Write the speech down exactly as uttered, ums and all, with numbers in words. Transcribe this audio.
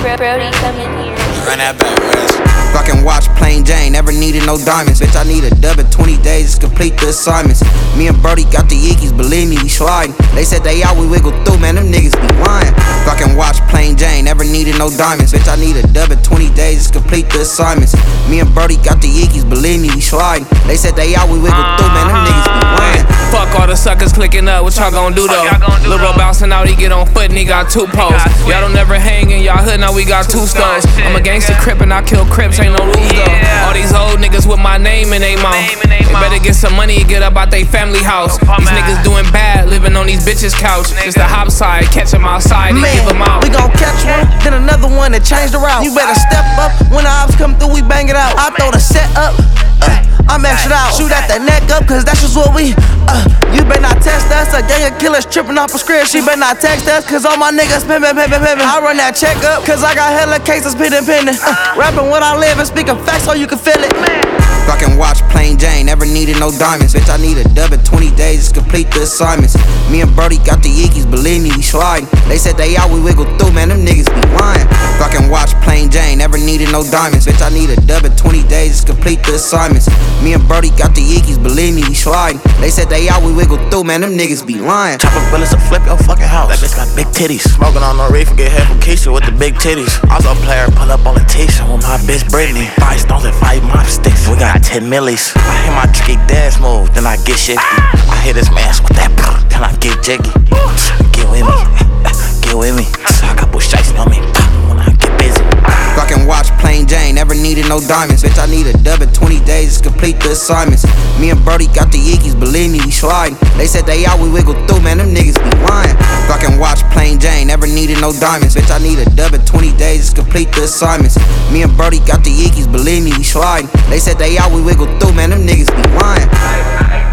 Brody, come in here. Run that back, Wes. Fucking watch plain Jane, never needed no diamonds. Bitch, I need a dub in twenty days to complete the assignments. Me and Brody got the Yeekies, believe me, we sliding. They said they out, we wiggle through, man, them niggas be lying. Fucking watch plain Jane, never needed no diamonds. Bitch, I need a dub in twenty days to complete the assignments. Me and Brody got the Yeekies, believe me, we sliding. They said they out, we wiggle through, man, them niggas be lying. Fuck all the suckers clicking up, what y'all gon' do though? Lil' bro bouncing out, he get on foot and he got two posts. Y'all don't never hang in y'all hood, now we got two stones. I'm a gangster crip and I kill crips, ain't no rules though. All these old niggas with my name in they mouth. They better get some money and get up out they family house. These niggas doing bad, living on these bitches' couch. It's the hop side, catch them outside and give them out. We gon' catch one, then another one that changed the route. You better step up, when the ops come through, we bang it out. I throw the set up, uh, I'm extra out. Shoot at the neck up, cause that's just what we, uh, you better not test us. A gang of killers tripping off a script. She better not text us, cause all my niggas pimpin', pimpin', pimpin'. I run that check up, cause I got hella cases pending, pending. Uh, rapping what I live and speaking facts so you can feel it. Fucking watch plain Jane, never needed no diamonds. Bitch, I need a dub in twenty days to complete the assignments. Me and Brody got the Yeekies, believe me, we sliding. They said they out, we wiggle through, man, them niggas be lying. Fucking watch plain Jane, never needed no diamonds. Bitch, I need a dub in twenty days to complete the assignments. Me and Brody got the Yeekies, believe me, we sliding. They said they out, we wiggle through, man, them niggas be lying. Chop up bullets to flip your fucking house. That bitch got big titties. Smoking on no reef and get head from Keisha with the big titties. Also player pull up on the Tisha with my bitch Brittany. Five stones and five mop sticks. We got ten millis. I hit my tricky dance move, then I get shifty. I hit his mask with that, then I get jiggy. Get with me, get with me. I got bush shiesty on me when I get busy. Fucking watch plain Jane, never needed no diamonds. Bitch, I need a dub in twenty days to complete the assignments. Me and Brody got the Yeekies, believe me, we sliding. They said they out, we wiggle through, man, them niggas be lying. Fucking watch plain Jane, never needed no diamonds. Bitch, I need a dub in twenty days to complete the assignments. Me and Brody got the Yeekies, believe me, we sliding. They said they out, we wiggle through, man, them niggas be lying.